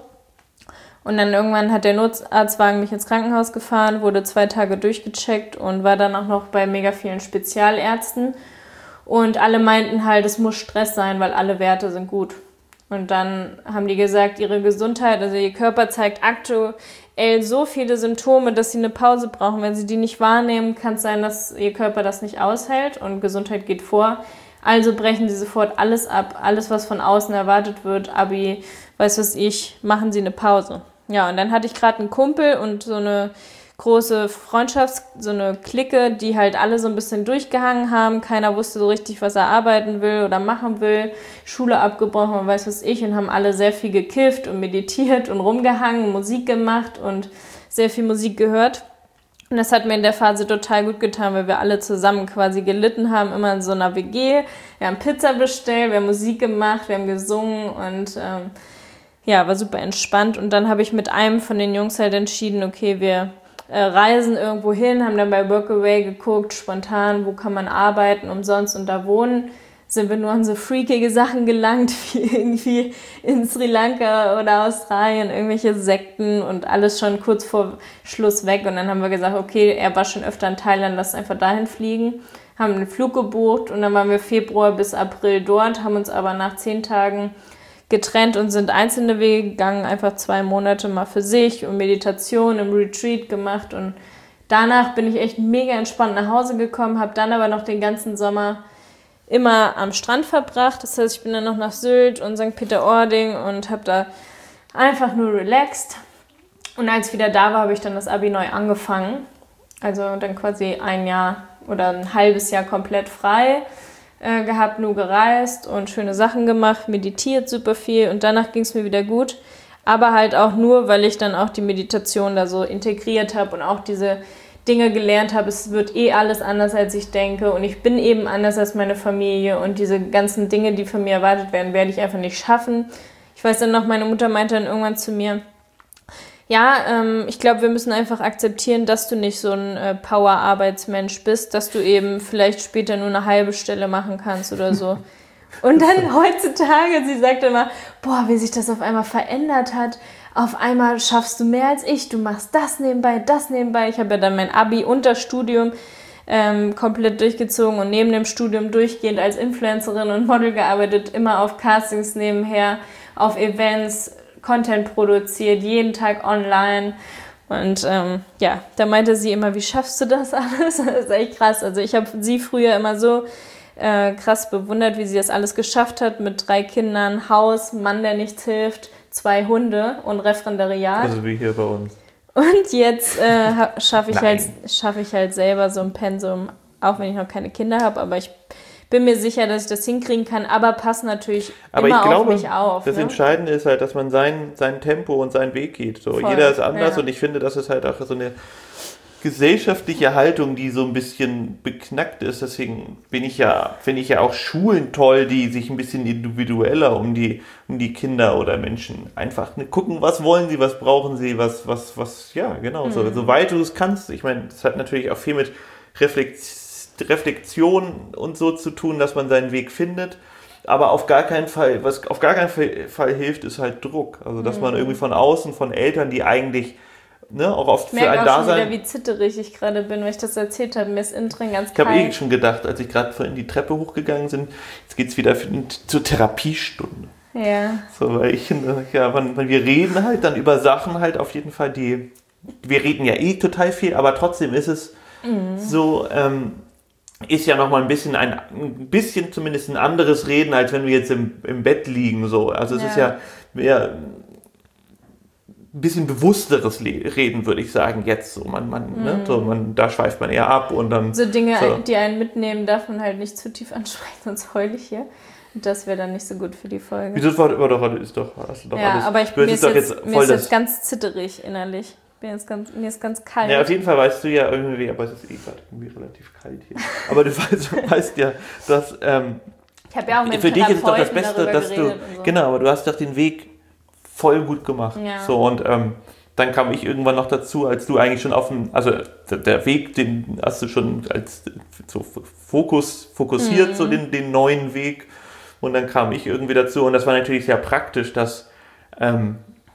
Und dann irgendwann hat der Notarztwagen mich ins Krankenhaus gefahren, wurde zwei Tage durchgecheckt und war dann auch noch bei mega vielen Spezialärzten. Und alle meinten halt, es muss Stress sein, weil alle Werte sind gut. Und dann haben die gesagt, ihre Gesundheit, also ihr Körper zeigt aktuell so viele Symptome, dass sie eine Pause brauchen. Wenn sie die nicht wahrnehmen, kann es sein, dass ihr Körper das nicht aushält und Gesundheit geht vor. Also brechen sie sofort alles ab, alles, was von außen erwartet wird, Abi, weiß was ich, machen sie eine Pause. Ja, und dann hatte ich gerade einen Kumpel und so eine große Freundschafts-, so eine Clique, die halt alle so ein bisschen durchgehangen haben. Keiner wusste so richtig, was er arbeiten will oder machen will. Schule abgebrochen und weiß was ich und haben alle sehr viel gekifft und meditiert und rumgehangen, Musik gemacht und sehr viel Musik gehört. Und das hat mir in der Phase total gut getan, weil wir alle zusammen quasi gelitten haben, immer in so einer W G. Wir haben Pizza bestellt, wir haben Musik gemacht, wir haben gesungen und ähm, ja, war super entspannt. Und dann habe ich mit einem von den Jungs halt entschieden, okay, wir äh, reisen irgendwo hin, haben dann bei Workaway geguckt, spontan, wo kann man arbeiten, umsonst und da wohnen. Sind wir nur an so freakige Sachen gelangt, wie irgendwie in Sri Lanka oder Australien, irgendwelche Sekten und alles schon kurz vor Schluss weg. Und dann haben wir gesagt, okay, er war schon öfter in Thailand, lass einfach dahin fliegen. Haben einen Flug gebucht und dann waren wir Februar bis April dort, haben uns aber nach zehn Tagen getrennt und sind einzelne Wege gegangen, einfach zwei Monate mal für sich und Meditation im Retreat gemacht. Und danach bin ich echt mega entspannt nach Hause gekommen, habe dann aber noch den ganzen Sommer immer am Strand verbracht. Das heißt, ich bin dann noch nach Sylt und Sankt Peter-Ording und habe da einfach nur relaxed. Und als ich wieder da war, habe ich dann das Abi neu angefangen. Also dann quasi ein Jahr oder ein halbes Jahr komplett frei äh, gehabt, nur gereist und schöne Sachen gemacht, meditiert super viel und danach ging es mir wieder gut. Aber halt auch nur, weil ich dann auch die Meditation da so integriert habe und auch diese Dinge gelernt habe, es wird eh alles anders, als ich denke und ich bin eben anders als meine Familie und diese ganzen Dinge, die von mir erwartet werden, werde ich einfach nicht schaffen. Ich weiß dann noch, meine Mutter meinte dann irgendwann zu mir, ja, ähm, ich glaube, wir müssen einfach akzeptieren, dass du nicht so ein äh, Power-Arbeitsmensch bist, dass du eben vielleicht später nur eine halbe Stelle machen kannst oder so. Und dann heutzutage, sie sagt immer, boah, wie sich das auf einmal verändert hat. Auf einmal schaffst du mehr als ich, du machst das nebenbei, das nebenbei. Ich habe ja dann mein Abi und das Studium ähm, komplett durchgezogen und neben dem Studium durchgehend als Influencerin und Model gearbeitet, immer auf Castings nebenher, auf Events, Content produziert, jeden Tag online. Und ähm, ja, da meinte sie immer, wie schaffst du das alles? Das ist echt krass. Also ich habe sie früher immer so äh, krass bewundert, wie sie das alles geschafft hat mit drei Kindern, Haus, Mann, der nichts hilft, zwei Hunde und Referendariat. Also wie hier bei uns. Und jetzt äh, schaffe ich, halt, schaff ich halt selber so ein Pensum, auch wenn ich noch keine Kinder habe, aber ich bin mir sicher, dass ich das hinkriegen kann, aber passe natürlich aber immer ich glaube, auf mich auf. Das ne? Entscheidende ist halt, dass man sein, sein Tempo und seinen Weg geht. So, jeder ist anders ja. Und ich finde, das ist halt auch so eine gesellschaftliche Haltung, die so ein bisschen beknackt ist. Deswegen bin ich ja, finde ich ja auch Schulen toll, die sich ein bisschen individueller um die, um die Kinder oder Menschen einfach ne, gucken, was wollen sie, was brauchen sie, was, was, was, ja, genau, mhm. so, soweit du es kannst. Ich meine, das hat natürlich auch viel mit Reflexion Reflexion und so zu tun, dass man seinen Weg findet, aber auf gar keinen Fall, was auf gar keinen Fall hilft, ist halt Druck. Also, dass mhm. man irgendwie von außen, von Eltern, die eigentlich ne, auch oft ich für ein Dasein... Ich merke auch schon wieder, wie zitterig ich gerade bin, weil ich das erzählt habe. Mir ist innen drin ganz ich kalt. Ich habe eh schon gedacht, als ich gerade vorhin die Treppe hochgegangen bin, jetzt geht es wieder für, zur Therapiestunde. Ja. So, weil ich finde, ja, man, wir reden halt dann über Sachen halt auf jeden Fall, die... Wir reden ja eh total viel, aber trotzdem ist es mhm. so... Ähm, ist ja nochmal ein bisschen, ein, ein bisschen zumindest ein anderes Reden, als wenn wir jetzt im, im Bett liegen. So. Also es ja. ist ja mehr ein bisschen bewussteres Reden, würde ich sagen, jetzt so. Man, man, mhm. ne, so man, da schweift man eher ab und dann... So Dinge, so. die einen mitnehmen, darf man halt nicht zu tief ansprechen, sonst heule ich hier. Und das wäre dann nicht so gut für die Folge. Wieso war doch, ist doch, hast du doch ja, alles... aber ich, mir ist jetzt, jetzt, mir ist jetzt ganz zitterig innerlich. Bin jetzt ganz, mir ist ganz kalt. Ja, auf jeden Fall weißt du ja irgendwie, aber es ist eh gerade irgendwie relativ kalt hier. Aber du weißt, du weißt ja, dass ähm, ich habe ja auch mit für dich ist es doch das Beste, dass du so. Genau, aber du hast doch den Weg voll gut gemacht. Ja. So und ähm, dann kam ich irgendwann noch dazu, als du eigentlich schon auf dem, also der Weg, den hast du schon als so Fokus fokussiert, mhm. so den, den neuen Weg. Und dann kam ich irgendwie dazu und das war natürlich sehr praktisch, dass ähm,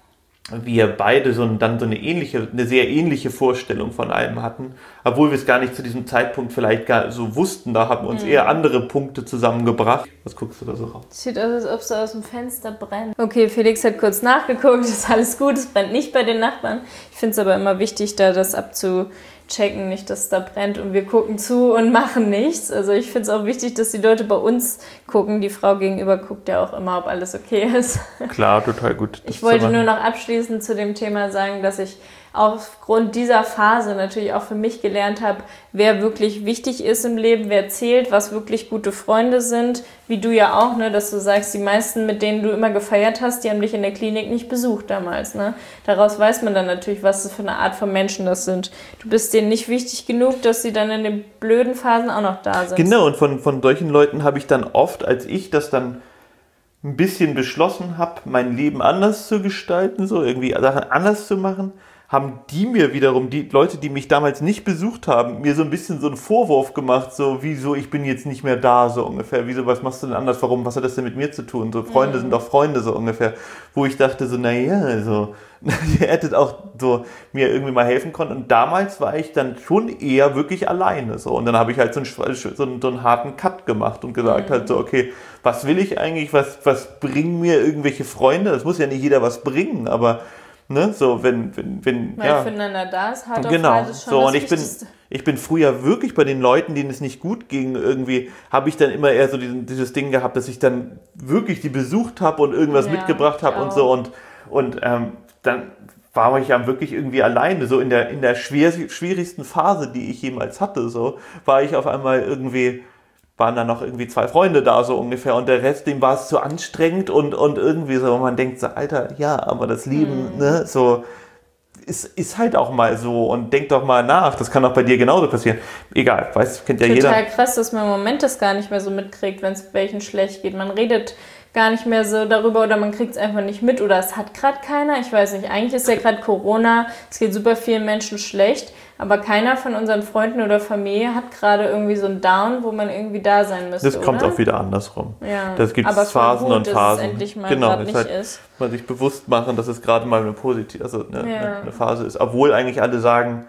wir beide so, dann so eine ähnliche, eine sehr ähnliche Vorstellung von allem hatten, obwohl wir es gar nicht zu diesem Zeitpunkt vielleicht gar so wussten, da haben uns mhm. eher andere Punkte zusammengebracht. Was guckst du da so raus? Sieht aus, als ob es aus dem Fenster brennt. Okay, Felix hat kurz nachgeguckt, ist alles gut, es brennt nicht bei den Nachbarn. Ich finde es aber immer wichtig, da das abzuchecken, nicht, dass es da brennt und wir gucken zu und machen nichts. Also ich finde es auch wichtig, dass die Leute bei uns gucken. Die Frau gegenüber guckt ja auch immer, ob alles okay ist. Klar, total gut. Ich wollte nur noch abschließend zu dem Thema sagen, dass ich aufgrund dieser Phase natürlich auch für mich gelernt habe, wer wirklich wichtig ist im Leben, wer zählt, was wirklich gute Freunde sind, wie du ja auch, ne, dass du sagst, die meisten, mit denen du immer gefeiert hast, die haben dich in der Klinik nicht besucht damals. Ne? Daraus weiß man dann natürlich, was das für eine Art von Menschen das sind. Du bist denen nicht wichtig genug, dass sie dann in den blöden Phasen auch noch da sind. Genau, und von, von solchen Leuten habe ich dann oft, als ich das dann ein bisschen beschlossen habe, mein Leben anders zu gestalten, so irgendwie Sachen anders zu machen, haben die mir wiederum, die Leute, die mich damals nicht besucht haben, mir so ein bisschen so einen Vorwurf gemacht, so, wieso, ich bin jetzt nicht mehr da, so ungefähr, wieso, was machst du denn anders, warum, was hat das denn mit mir zu tun, so, Freunde mhm. sind auch Freunde, so ungefähr, wo ich dachte so, naja, also, ihr hättet auch so mir irgendwie mal helfen können und damals war ich dann schon eher wirklich alleine, so, und dann habe ich halt so einen, so einen, so einen harten Cut gemacht und gesagt mhm. halt so, okay, was will ich eigentlich, was, was bringen mir irgendwelche Freunde, das muss ja nicht jeder was bringen, aber ne, so wenn wenn wenn weil ja füreinander da ist, hart genau auf hart ist schon so das und ich Wichtigste. bin ich bin früher wirklich bei den Leuten, denen es nicht gut ging, irgendwie habe ich dann immer eher so diesen, dieses Ding gehabt, dass ich dann wirklich die besucht habe und irgendwas ja, mitgebracht habe und so und und ähm, dann war ich ja wirklich irgendwie alleine, so in der in der schwer, schwierigsten Phase, die ich jemals hatte, so war ich auf einmal irgendwie waren dann noch irgendwie zwei Freunde da, so ungefähr, und der Rest, dem war es zu anstrengend und, und irgendwie so, man denkt so, Alter, ja, aber das Leben, mm. ne, so, ist, ist halt auch mal so und denk doch mal nach, das kann auch bei dir genauso passieren. Egal, weißt, kennt ja Total jeder. Total krass, dass man im Moment das gar nicht mehr so mitkriegt, wenn es welchen schlecht geht. Man redet gar nicht mehr so darüber oder man kriegt es einfach nicht mit oder es hat gerade keiner. Ich weiß nicht, eigentlich ist ja gerade Corona, es geht super vielen Menschen schlecht, aber keiner von unseren Freunden oder Familie hat gerade irgendwie so einen Down, wo man irgendwie da sein müsste. Das kommt oder? Auch wieder andersrum. Ja. Das gibt es Phasen gut, und Phasen. Dass es endlich mal genau, nicht halt, ist. Man sich bewusst machen, dass es gerade mal eine positive, also eine, ja. eine Phase ist. Obwohl eigentlich alle sagen,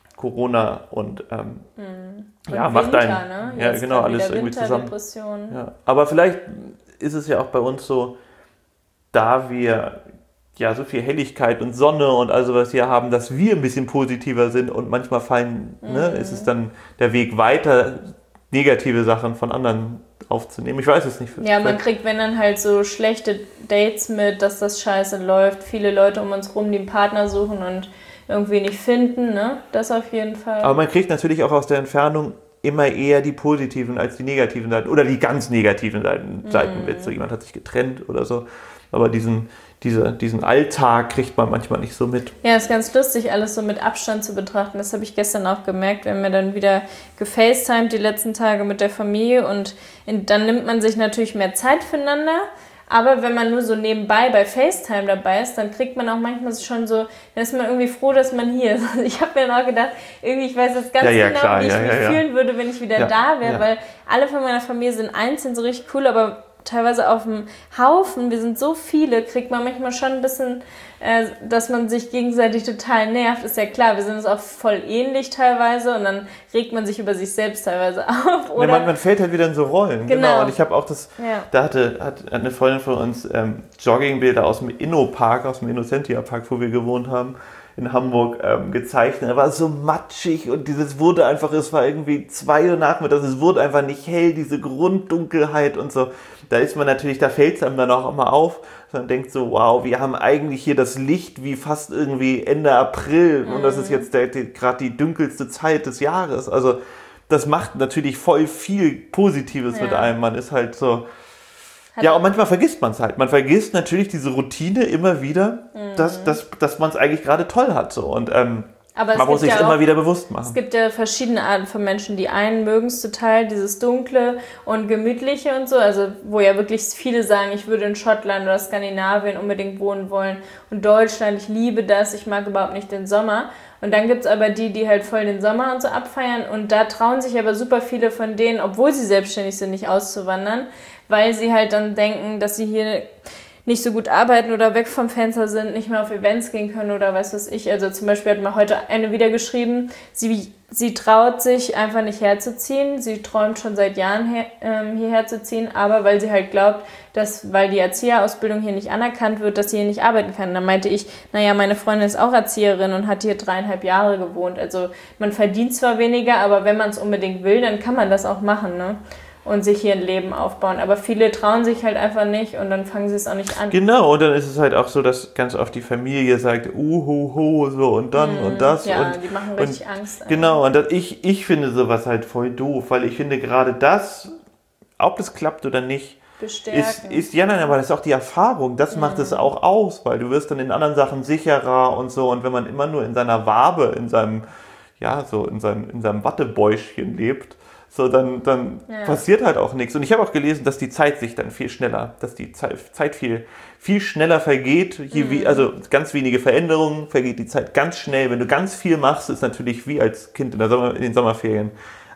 Corona und, ähm, mhm. ja, und macht Winter, einen. Ne? Ja, Jetzt genau, alles irgendwie zusammen. Ja. Aber vielleicht ist es ja auch bei uns so, da wir ja so viel Helligkeit und Sonne und all sowas hier haben, dass wir ein bisschen positiver sind und manchmal fallen, mhm. ne, ist es dann der Weg weiter negative Sachen von anderen aufzunehmen. Ich weiß es nicht. Ja, man kriegt, wenn dann halt so schlechte Dates mit, dass das scheiße läuft. Viele Leute um uns rum, die einen Partner suchen und irgendwie nicht finden, ne? Das auf jeden Fall. Aber man kriegt natürlich auch aus der Entfernung immer eher die positiven als die negativen Seiten oder die ganz negativen Seiten, mm. Seiten mit. So jemand hat sich getrennt oder so. Aber diesen, diese, diesen Alltag kriegt man manchmal nicht so mit. Ja, ist ganz lustig, alles so mit Abstand zu betrachten. Das habe ich gestern auch gemerkt. Wir haben ja dann wieder gefacetimed die letzten Tage mit der Familie und in, dann nimmt man sich natürlich mehr Zeit füreinander. Aber wenn man nur so nebenbei bei FaceTime dabei ist, dann kriegt man auch manchmal schon so, dann ist man irgendwie froh, dass man hier ist. Ich habe mir dann auch gedacht, irgendwie, ich weiß jetzt ganz ja, ja, genau, klar, wie ich ja, mich ja, fühlen würde, wenn ich wieder ja, da wäre, ja. weil alle von meiner Familie sind einzeln so richtig cool, aber teilweise auf dem Haufen, wir sind so viele, kriegt man manchmal schon ein bisschen, äh, dass man sich gegenseitig total nervt, ist ja klar, wir sind uns auch voll ähnlich teilweise und dann regt man sich über sich selbst teilweise auf. Oder? Ja, man, man fällt halt wieder in so Rollen, genau. genau. Und ich habe auch das, ja. da hatte hat eine Freundin von uns ähm, Joggingbilder aus dem Inno-Park, aus dem Innocentia-Park, wo wir gewohnt haben, in Hamburg ähm, gezeichnet. Er war so matschig und dieses wurde einfach, es war irgendwie zwei Uhr nachmittags, es wurde einfach nicht hell, diese Grunddunkelheit und so. Da ist man natürlich, da fällt es einem dann auch immer auf. Man denkt so, wow, wir haben eigentlich hier das Licht wie fast irgendwie Ende April mhm. und das ist jetzt gerade die dunkelste Zeit des Jahres. Also das macht natürlich voll viel Positives ja. mit einem. Man ist halt so... Ja, und manchmal vergisst man es halt. Man vergisst natürlich diese Routine immer wieder, mhm. dass, dass, dass man es eigentlich gerade toll hat. So. Und ähm, Aber man muss sich ja immer auch, wieder bewusst machen. Es gibt ja verschiedene Arten von Menschen. Die einen mögen es total, dieses Dunkle und Gemütliche und so. Also wo ja wirklich viele sagen, ich würde in Schottland oder Skandinavien unbedingt wohnen wollen. Und Deutschland, ich liebe das, ich mag überhaupt nicht den Sommer. Und dann gibt es aber die, die halt voll den Sommer und so abfeiern. Und da trauen sich aber super viele von denen, obwohl sie selbstständig sind, nicht auszuwandern, weil sie halt dann denken, dass sie hier nicht so gut arbeiten oder weg vom Fenster sind, nicht mehr auf Events gehen können oder weiß was ich. Also zum Beispiel hat mir heute eine wieder geschrieben, sie, sie traut sich einfach nicht herzuziehen. Sie träumt schon seit Jahren her, ähm, hierher zu ziehen, aber weil sie halt glaubt, dass, weil die Erzieherausbildung hier nicht anerkannt wird, dass sie hier nicht arbeiten kann. Dann meinte ich, naja, meine Freundin ist auch Erzieherin und hat hier dreieinhalb Jahre gewohnt. Also man verdient zwar weniger, aber wenn man es unbedingt will, dann kann man das auch machen, ne? Und sich hier ein Leben aufbauen. Aber viele trauen sich halt einfach nicht und dann fangen sie es auch nicht an. Genau, und dann ist es halt auch so, dass ganz oft die Familie sagt, uh, ho, ho, so und dann mm, und das. Ja, und, die machen richtig und, Angst. Genau, und das, ich, ich finde sowas halt voll doof, weil ich finde gerade das, ob das klappt oder nicht, ist, ist, ja nein, aber das ist auch die Erfahrung, das mm. macht es auch aus, weil du wirst dann in anderen Sachen sicherer und so und wenn man immer nur in seiner Wabe, in seinem, ja, so in seinem, in seinem Wattebäuschen lebt, so, dann, dann ja. passiert halt auch nichts. Und ich habe auch gelesen, dass die Zeit sich dann viel schneller, dass die Zeit viel, viel schneller vergeht. Je mhm. wie, also ganz wenige Veränderungen, vergeht die Zeit ganz schnell. Wenn du ganz viel machst, ist natürlich wie als Kind in, der Sommer, in den Sommerferien,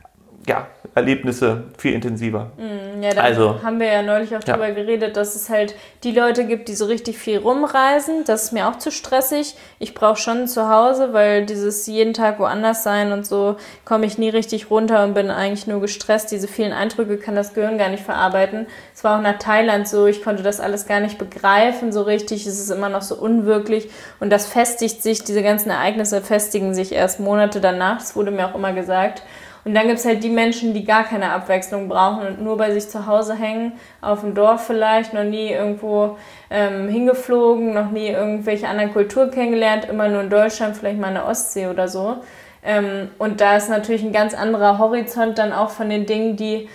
ja, Erlebnisse viel intensiver. Ja, da also, haben wir ja neulich auch ja. drüber geredet, dass es halt die Leute gibt, die so richtig viel rumreisen. Das ist mir auch zu stressig. Ich brauche schon zu Hause, weil dieses jeden Tag woanders sein und so komme ich nie richtig runter und bin eigentlich nur gestresst. Diese vielen Eindrücke kann das Gehirn gar nicht verarbeiten. Es war auch nach Thailand so, ich konnte das alles gar nicht begreifen so richtig. Es ist immer noch so unwirklich und das festigt sich, diese ganzen Ereignisse festigen sich erst Monate danach. Das wurde mir auch immer gesagt. Und dann gibt es halt die Menschen, die gar keine Abwechslung brauchen und nur bei sich zu Hause hängen, auf dem Dorf vielleicht, noch nie irgendwo ähm, hingeflogen, noch nie irgendwelche anderen Kulturen kennengelernt, immer nur in Deutschland, vielleicht mal in der Ostsee oder so. Ähm, und da ist natürlich ein ganz anderer Horizont dann auch von den Dingen, die,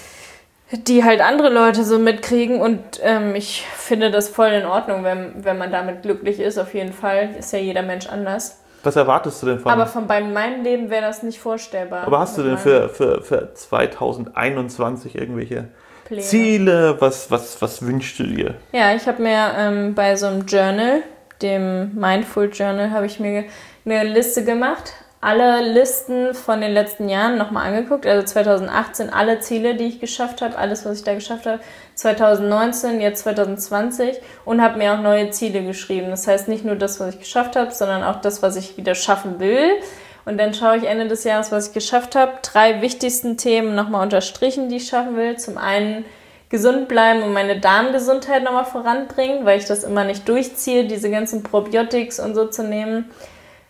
die halt andere Leute so mitkriegen. Und ähm, ich finde das voll in Ordnung, wenn, wenn man damit glücklich ist, auf jeden Fall. Ist ja jeder Mensch anders. Was erwartest du denn von... Aber von bei meinem Leben wäre das nicht vorstellbar. Aber hast du denn für, für, für zwanzig einundzwanzig irgendwelche Pläne. Ziele? Was, was, was wünschst du dir? Ja, ich habe mir ähm, bei so einem Journal, dem Mindful Journal, habe ich mir eine Liste gemacht. Alle Listen von den letzten Jahren nochmal angeguckt. Also zwanzig achtzehn alle Ziele, die ich geschafft habe, alles, was ich da geschafft habe. zwanzig neunzehn, jetzt zwanzig zwanzig und habe mir auch neue Ziele geschrieben. Das heißt nicht nur das, was ich geschafft habe, sondern auch das, was ich wieder schaffen will. Und dann schaue ich Ende des Jahres, was ich geschafft habe. Drei wichtigsten Themen nochmal unterstrichen, die ich schaffen will. Zum einen gesund bleiben und meine Darmgesundheit nochmal voranbringen, weil ich das immer nicht durchziehe, diese ganzen Probiotics und so zu nehmen.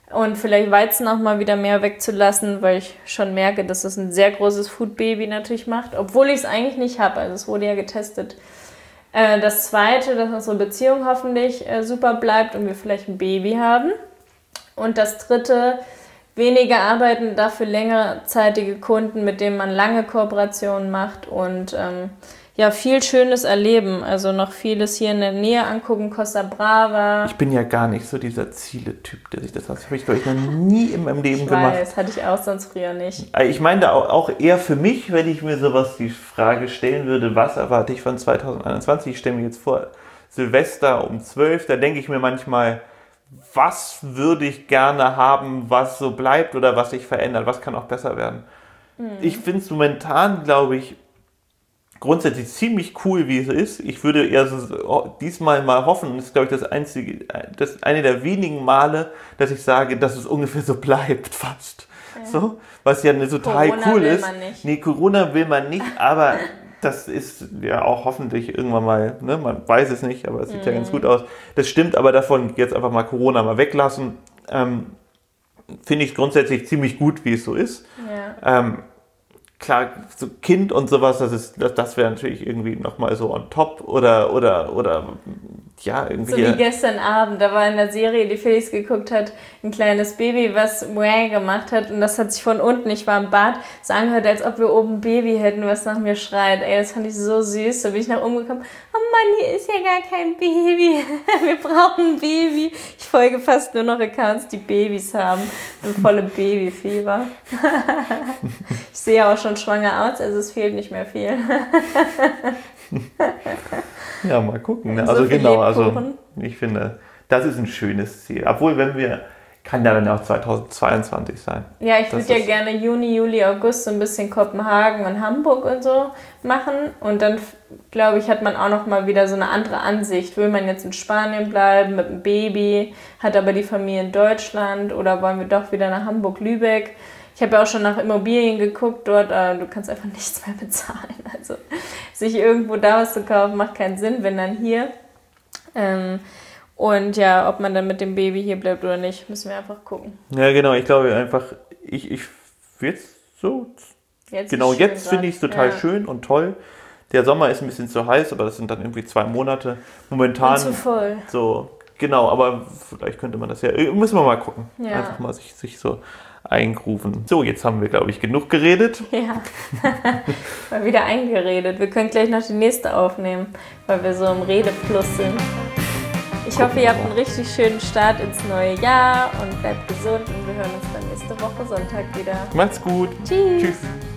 Und vielleicht Weizen auch mal wieder mehr wegzulassen, weil ich schon merke, dass das ein sehr großes Food-Baby natürlich macht, obwohl ich es eigentlich nicht habe. Also es wurde ja getestet. Äh, das Zweite, dass unsere Beziehung hoffentlich äh, super bleibt und wir vielleicht ein Baby haben. Und das Dritte, weniger arbeiten, dafür längerzeitige Kunden, mit denen man lange Kooperationen macht und ähm, ja, viel Schönes erleben. Also noch vieles hier in der Nähe angucken, Costa Brava. Ich bin ja gar nicht so dieser Ziele-Typ, der sich das hat. Das habe ich, glaube ich, noch nie in meinem Leben ich gemacht. Weiß, das hatte ich auch sonst früher nicht. Ich meine da auch eher für mich, wenn ich mir sowas die Frage stellen würde, was erwarte ich von zwanzig einundzwanzig? Ich stelle mir jetzt vor, Silvester um zwölf, da denke ich mir manchmal, was würde ich gerne haben, was so bleibt oder was sich verändert, was kann auch besser werden. Mhm. Ich finde es momentan, glaube ich, grundsätzlich ziemlich cool, wie es ist. Ich würde eher so diesmal mal hoffen, und das ist, glaube ich, das einzige, das eine der wenigen Male, dass ich sage, dass es ungefähr so bleibt, fast. Ja. So, was ja eine total Corona cool will ist. Man nicht. Nee, Corona will man nicht, aber das ist ja auch hoffentlich irgendwann mal, ne, man weiß es nicht, aber es sieht mhm. ja ganz gut aus. Das stimmt, aber davon jetzt einfach mal Corona mal weglassen, ähm, finde ich grundsätzlich ziemlich gut, wie es so ist. Ja. Ähm, Klar, so Kind und sowas, das ist, das, das wäre natürlich irgendwie nochmal so on top oder, oder, oder, ja, irgendwie. So wie gestern Abend, da war in der Serie, die Felix geguckt hat, ein kleines Baby, was Wang gemacht hat und das hat sich von unten, ich war im Bad, so angehört, als ob wir oben ein Baby hätten, was nach mir schreit. Ey, das fand ich so süß, da bin ich nach oben gekommen, oh Mann, hier ist ja gar kein Baby, wir brauchen ein Baby. Ich folge fast nur noch Accounts, die Babys haben, ein volle Babyfieber. Ich sehe auch schon schwanger aus, also es fehlt nicht mehr viel. Ja, mal gucken. Ne? Also so genau, also ich finde, das ist ein schönes Ziel. Obwohl, wenn wir, kann ja dann auch zweitausendzweiundzwanzig sein. Ja, ich würde ja gerne Juni, Juli, August so ein bisschen Kopenhagen und Hamburg und so machen. Und dann, glaube ich, hat man auch noch mal wieder so eine andere Ansicht. Will man jetzt in Spanien bleiben mit einem Baby, hat aber die Familie in Deutschland oder wollen wir doch wieder nach Hamburg, Lübeck? Ich habe ja auch schon nach Immobilien geguckt, dort, äh, du kannst einfach nichts mehr bezahlen. Also sich irgendwo da was zu kaufen, macht keinen Sinn, wenn dann hier. Ähm, und ja, ob man dann mit dem Baby hier bleibt oder nicht, müssen wir einfach gucken. Ja, genau, ich glaube einfach, ich, ich jetzt so, jetzt genau jetzt finde ich es total ja. schön und toll. Der Sommer ist ein bisschen zu heiß, aber das sind dann irgendwie zwei Monate. Momentan und zu voll. So, genau, aber vielleicht könnte man das ja, müssen wir mal gucken. Ja. Einfach mal sich, sich so eingrufen. So, jetzt haben wir, glaube ich, genug geredet. Ja, mal wieder eingeredet. Wir können gleich noch die nächste aufnehmen, weil wir so im Redefluss sind. Ich Gucken hoffe, ihr habt einen richtig schönen Start ins neue Jahr und bleibt gesund und wir hören uns dann nächste Woche Sonntag wieder. Macht's gut. Tschüss. Tschüss.